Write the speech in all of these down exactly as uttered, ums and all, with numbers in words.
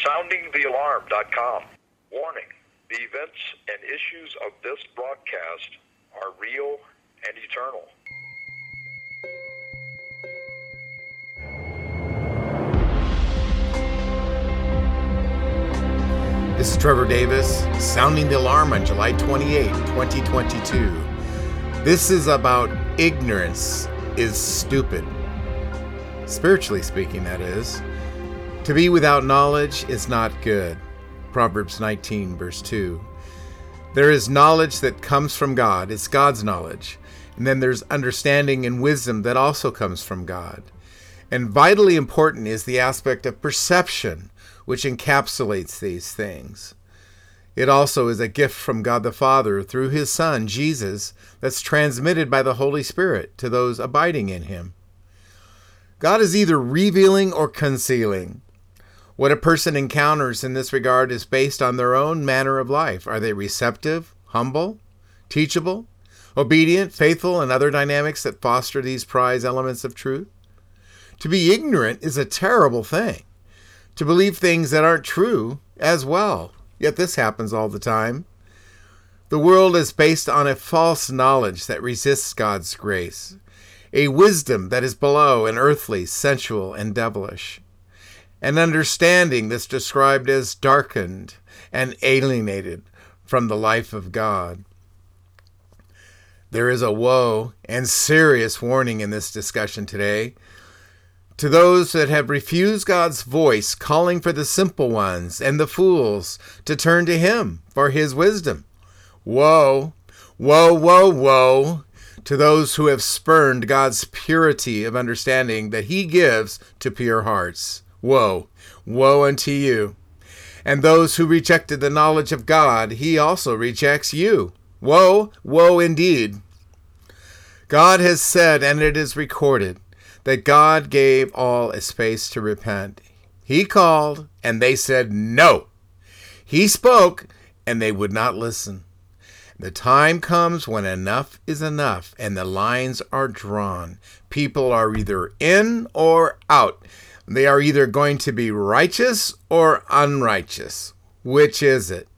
sounding the alarm dot com. Warning, the events and issues of this broadcast are real and eternal. This is Trevor Davis, sounding the alarm on July twenty-eighth, twenty twenty-two. This is about ignorance is stupid. Spiritually speaking, that is. To be without knowledge is not good. Proverbs nineteen, verse two. There is knowledge that comes from God. It's God's knowledge. And then there's understanding and wisdom that also comes from God. And vitally important is the aspect of perception, which encapsulates these things. It also is a gift from God the Father through his Son, Jesus, that's transmitted by the Holy Spirit to those abiding in him. God is either revealing or concealing. What a person encounters in this regard is based on their own manner of life. Are they receptive, humble, teachable, obedient, faithful, and other dynamics that foster these prize elements of truth? To be ignorant is a terrible thing. To believe things that aren't true as well. Yet this happens all the time. The world is based on a false knowledge that resists God's grace, a wisdom that is below and earthly, sensual, and devilish, an understanding that's described as darkened and alienated from the life of God. There is a woe and serious warning in this discussion today to those that have refused God's voice, calling for the simple ones and the fools to turn to him for his wisdom. Woe, woe, woe, woe to those who have spurned God's purity of understanding that he gives to pure hearts. Woe, woe unto you. And those who rejected the knowledge of God, he also rejects you. Woe, woe indeed. God has said, and it is recorded, that God gave all a space to repent. He called, and they said no. He spoke, and they would not listen. The time comes when enough is enough, and the lines are drawn. People are either in or out. They are either going to be righteous or unrighteous. Which is it?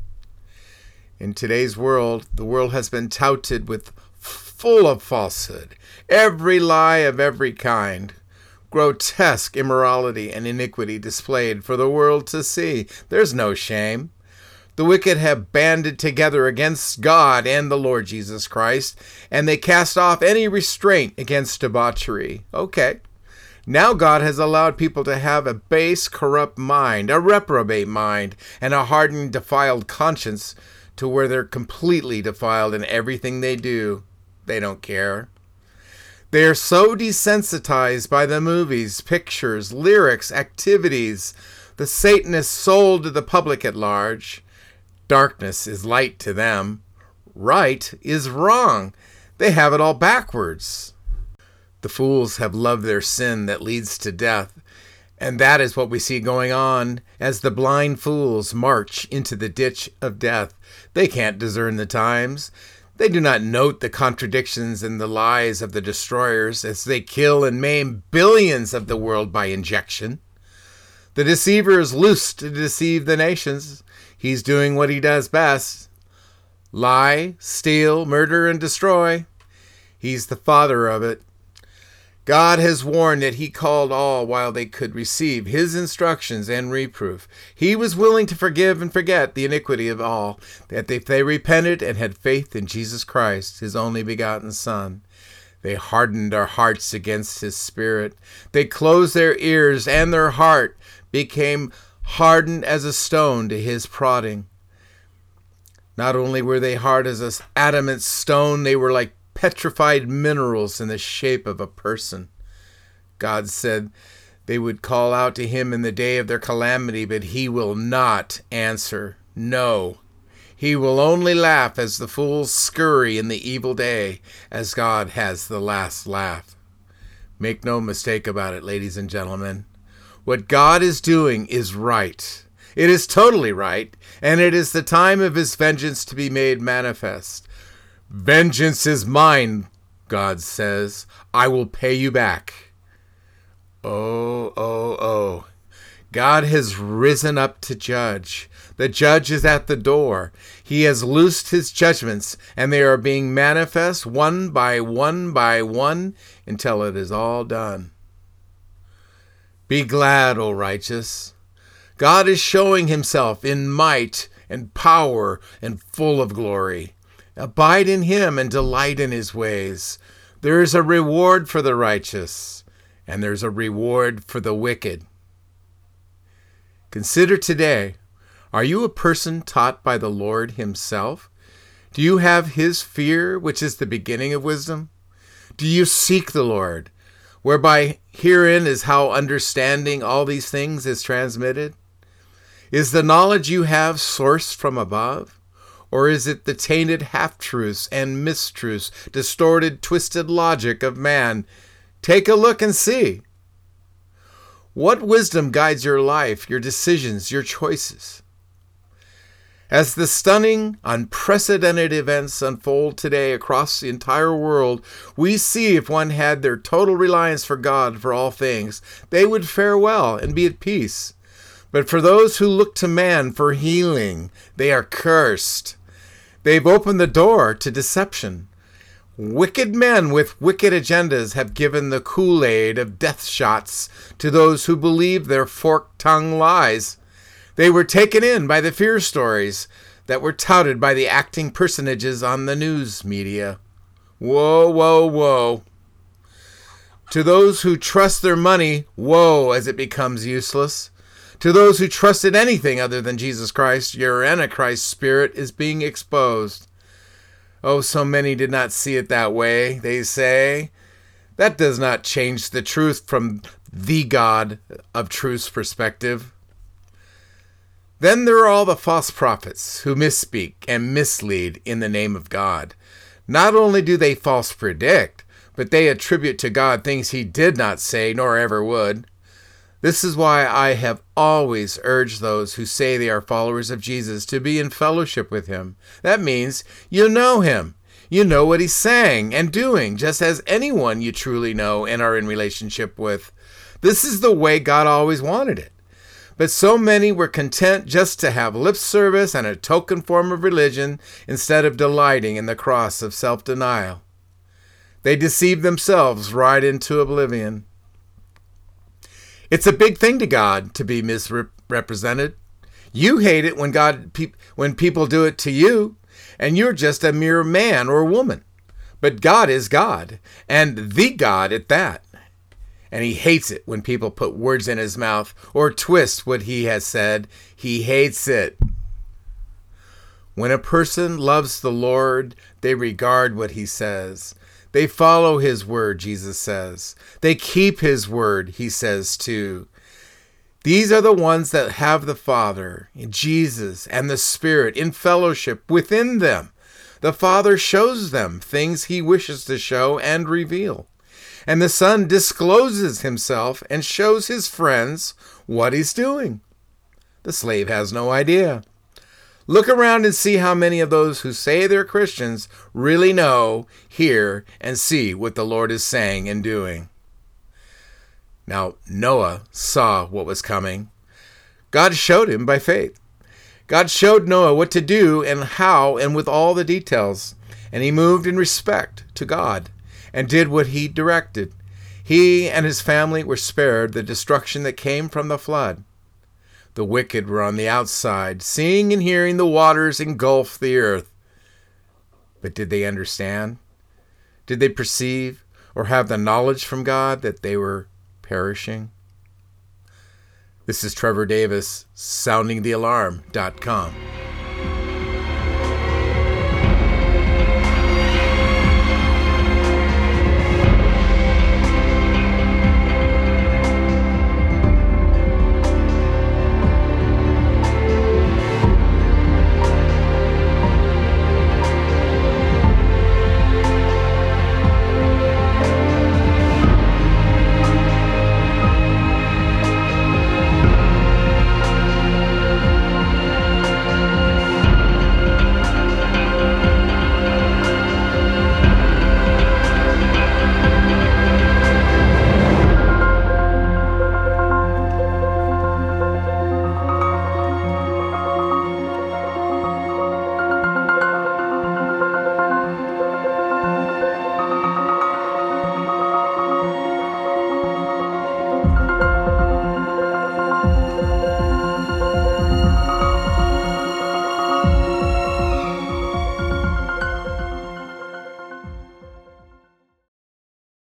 In today's world, the world has been touted with full of falsehood, every lie of every kind, grotesque immorality and iniquity displayed for the world to see. There's no shame. The wicked have banded together against God and the Lord Jesus Christ, and they cast off any restraint against debauchery. Okay. Now God has allowed people to have a base, corrupt mind, a reprobate mind, and a hardened, defiled conscience to where they're completely defiled in everything they do. They don't care. They are so desensitized by the movies, pictures, lyrics, activities, the Satanists sold to the public at large. Darkness is light to them. Right is wrong. They have it all backwards. The fools have loved their sin that leads to death, and that is what we see going on as the blind fools march into the ditch of death. They can't discern the times. They do not note the contradictions and the lies of the destroyers as they kill and maim billions of the world by injection. The deceiver is loose to deceive the nations. He's doing what he does best. Lie, steal, murder, and destroy. He's the father of it. God has warned that he called all while they could receive his instructions and reproof. He was willing to forgive and forget the iniquity of all, that if they repented and had faith in Jesus Christ, his only begotten Son, they hardened their hearts against his Spirit. They closed their ears, and their heart became hardened as a stone to his prodding. Not only were they hard as an adamant stone, they were like petrified minerals in the shape of a person. God said they would call out to him in the day of their calamity, but he will not answer. No, he will only laugh as the fools scurry in the evil day, as God has the last laugh. Make no mistake about it, ladies and gentlemen. What God is doing is right. It is totally right, and it is the time of his vengeance to be made manifest. Vengeance is mine, God says. I will pay you back. Oh, oh, oh. God has risen up to judge. The judge is at the door. He has loosed his judgments, and they are being manifest one by one by one until it is all done. Be glad, O righteous. God is showing himself in might and power and full of glory. Abide in him and delight in his ways. There is a reward for the righteous, and there's a reward for the wicked. Consider today, are you a person taught by the Lord himself? Do you have his fear, which is the beginning of wisdom? Do you seek the Lord, whereby herein is how understanding all these things is transmitted? Is the knowledge you have sourced from above? Or is it the tainted half-truths and mistruths, distorted, twisted logic of man? Take a look and see. What wisdom guides your life, your decisions, your choices? As the stunning, unprecedented events unfold today across the entire world, we see if one had their total reliance for God for all things, they would fare well and be at peace. But for those who look to man for healing, they are cursed. They've opened the door to deception. Wicked men with wicked agendas have given the Kool-Aid of death shots to those who believe their forked-tongued lies. They were taken in by the fear stories that were touted by the acting personages on the news media. Woe, woe, woe. To those who trust their money, woe as it becomes useless. To those who trusted anything other than Jesus Christ, your Antichrist spirit is being exposed. Oh, so many did not see it that way, they say. That does not change the truth from the God of truth's perspective. Then there are all the false prophets who misspeak and mislead in the name of God. Not only do they false predict, but they attribute to God things he did not say nor ever would. This is why I have always urged those who say they are followers of Jesus to be in fellowship with him. That means you know him. You know what he's saying and doing, just as anyone you truly know and are in relationship with. This is the way God always wanted it. But so many were content just to have lip service and a token form of religion instead of delighting in the cross of self-denial. They deceived themselves right into oblivion. It's a big thing to God to be misrepresented. You hate it when God, pe- when people do it to you, and you're just a mere man or woman. But God is God, and the God at that. And he hates it when people put words in his mouth or twist what he has said. He hates it. When a person loves the Lord, they regard what he says. They follow his word, Jesus says. They keep his word, he says too. These are the ones that have the Father, Jesus, and the Spirit in fellowship within them. The Father shows them things he wishes to show and reveal. And the Son discloses himself and shows his friends what he's doing. The slave has no idea. Look around and see how many of those who say they're Christians really know, hear, and see what the Lord is saying and doing. Now, Noah saw what was coming. God showed him by faith. God showed Noah what to do and how and with all the details. And he moved in respect to God and did what he directed. He and his family were spared the destruction that came from the flood. The wicked were on the outside, seeing and hearing the waters engulf the earth. But did they understand? Did they perceive or have the knowledge from God that they were perishing? This is Trevor Davis, sounding the alarm dot com.